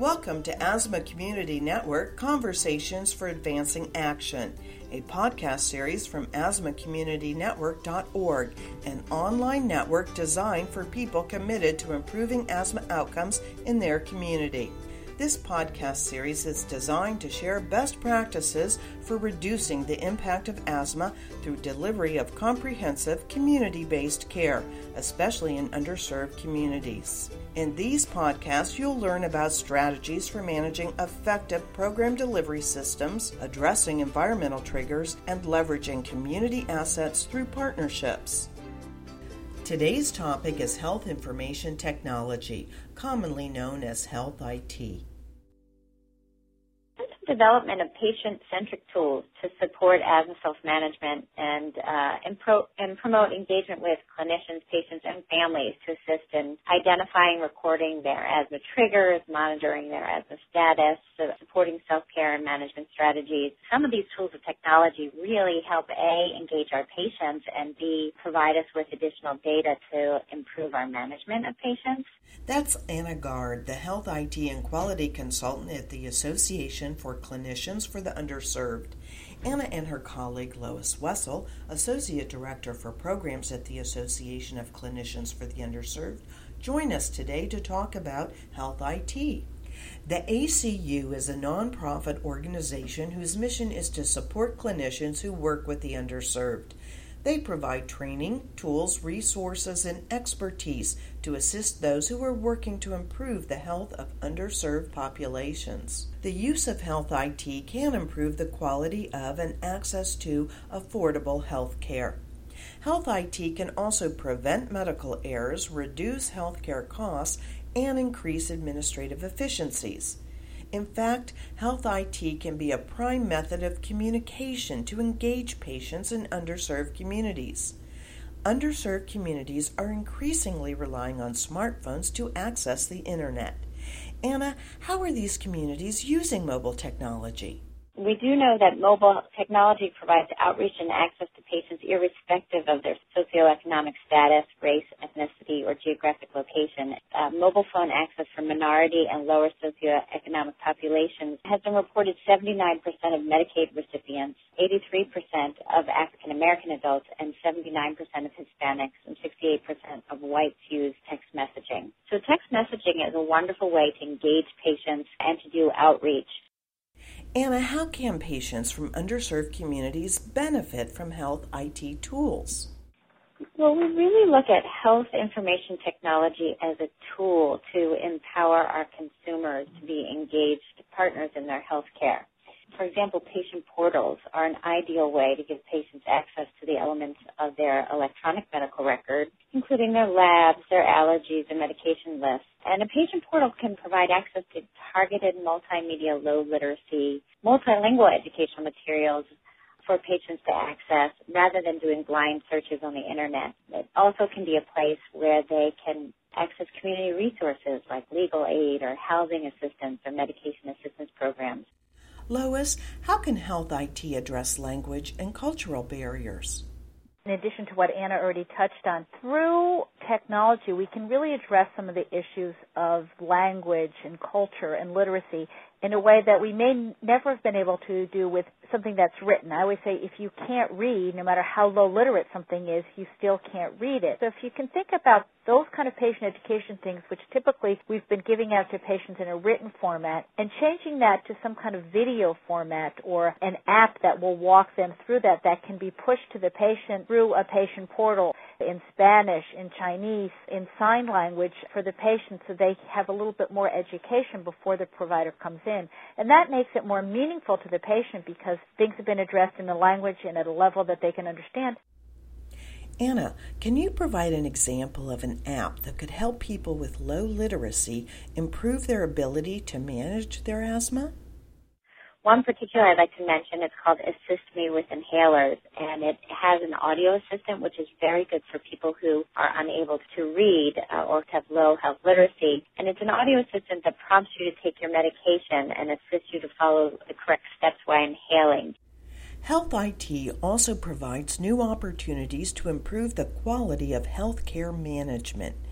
Welcome to Asthma Community Network Conversations for Advancing Action, a podcast series from asthmacommunitynetwork.org, an online network designed for people committed to improving asthma outcomes in their community. This podcast series is designed to share best practices for reducing the impact of asthma through delivery of comprehensive community-based care, especially in underserved communities. In these podcasts, you'll learn about strategies for managing effective program delivery systems, addressing environmental triggers, and leveraging community assets through partnerships. Today's topic is health information technology, commonly known as health IT. Development of patient-centric tools to support asthma self-management and promote engagement with clinicians, patients, and families to assist in identifying, recording their asthma triggers, monitoring their asthma status, supporting self-care and management strategies. Some of these tools of technology really help A, engage our patients, and B, provide us with additional data to improve our management of patients. That's Anna Gard, the Health IT and Quality Consultant at the Association for Clinicians for the Underserved. Anna and her colleague Lois Wessel, Associate Director for Programs at the Association of Clinicians for the Underserved, join us today to talk about Health IT. The ACU is a nonprofit organization whose mission is to support clinicians who work with the underserved. They provide training, tools, resources, and expertise to assist those who are working to improve the health of underserved populations. The use of health IT can improve the quality of and access to affordable health care. Health IT can also prevent medical errors, reduce health care costs, and increase administrative efficiencies. In fact, health IT can be a prime method of communication to engage patients in underserved communities. Underserved communities are increasingly relying on smartphones to access the internet. Anna, how are these communities using mobile technology? We do know that mobile technology provides outreach and access to patients irrespective of their socioeconomic status, race, ethnicity, or geographic location. Mobile phone access for minority and lower socioeconomic populations has been reported 79% of Medicaid recipients, 83% of African American adults, and 79% of Hispanics and 68% of whites use text messaging. So text messaging is a wonderful way to engage patients and to do outreach. Anna, how can patients from underserved communities benefit from health IT tools? Well, we really look at health information technology as a tool to empower our consumers to be engaged partners in their health care. For example, patient portals are an ideal way to give patients access to the elements of their electronic medical record, including their labs, their allergies, and medication lists. And a patient portal can provide access to targeted multimedia, low literacy, multilingual educational materials for patients to access rather than doing blind searches on the internet. It also can be a place where they can access community resources like legal aid or housing assistance or medication assistance programs. Lois, how can health IT address language and cultural barriers? In addition to what Anna already touched on, through technology we can really address some of the issues of language and culture and literacy in a way that we may never have been able to do with something that's written. I always say if you can't read, no matter how low literate something is, you still can't read it. So if you can think about those kind of patient education things, which typically we've been giving out to patients in a written format, and changing that to some kind of video format or an app that will walk them through that can be pushed to the patient through a patient portal in Spanish, in Chinese, in sign language for the patient so they have a little bit more education before the provider comes in. And that makes it more meaningful to the patient because things have been addressed in the language and at a level that they can understand. Anna, can you provide an example of an app that could help people with low literacy improve their ability to manage their asthma? One particular I'd like to mention is called Assist Me with Inhalers, and it has an audio assistant which is very good for people who are unable to read or have low health literacy. And it's an audio assistant that prompts you to take your medication and assists you to follow the correct steps while inhaling. Health IT also provides new opportunities to improve the quality of healthcare management.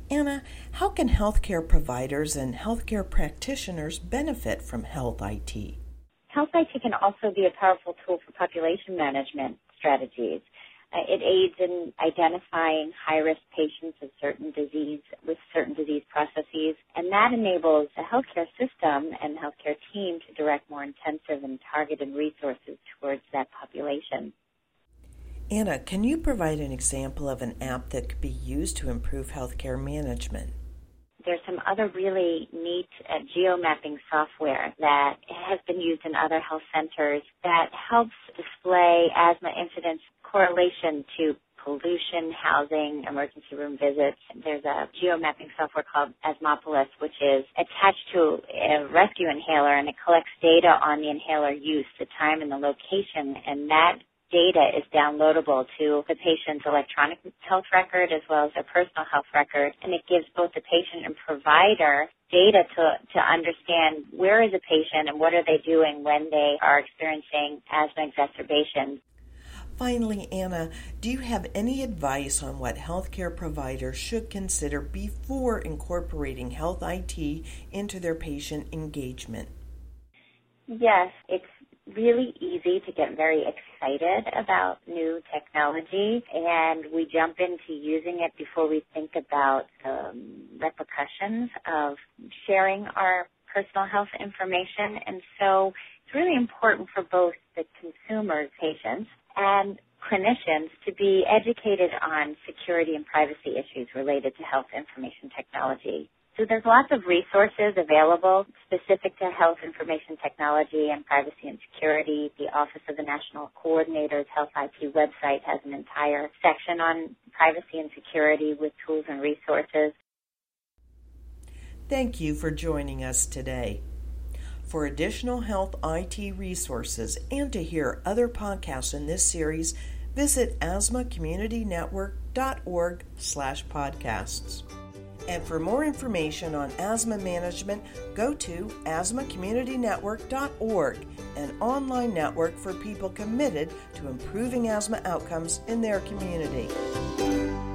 Anna, how can healthcare providers and healthcare practitioners benefit from health IT? Health IT can also be a powerful tool for population management strategies. It aids in identifying high-risk patients with certain disease processes, and that enables the healthcare system and healthcare team to direct more intensive and targeted resources towards that population. Anna, can you provide an example of an app that could be used to improve healthcare management? There's some other really neat geomapping software that has been used in other health centers that helps display asthma incidence correlation to pollution, housing, emergency room visits. There's a geomapping software called Asthmopolis, which is attached to a rescue inhaler, and it collects data on the inhaler use, the time and the location, and that data is downloadable to the patient's electronic health record as well as their personal health record, and it gives both the patient and provider data to understand where is a patient and what are they doing when they are experiencing asthma exacerbations. Finally, Anna, do you have any advice on what healthcare providers should consider before incorporating health IT into their patient engagement? Yes, it's really easy to get very excited about new technology, and we jump into using it before we think about the repercussions of sharing our personal health information. And so it's really important for both the consumers, patients, and clinicians to be educated on security and privacy issues related to health information technology. So there's lots of resources available specific to health information technology and privacy and security. The Office of the National Coordinator's Health IT website has an entire section on privacy and security with tools and resources. Thank you for joining us today. For additional health IT resources and to hear other podcasts in this series, visit asthmacommunitynetwork.org/podcasts. And for more information on asthma management, go to asthmacommunitynetwork.org, an online network for people committed to improving asthma outcomes in their community.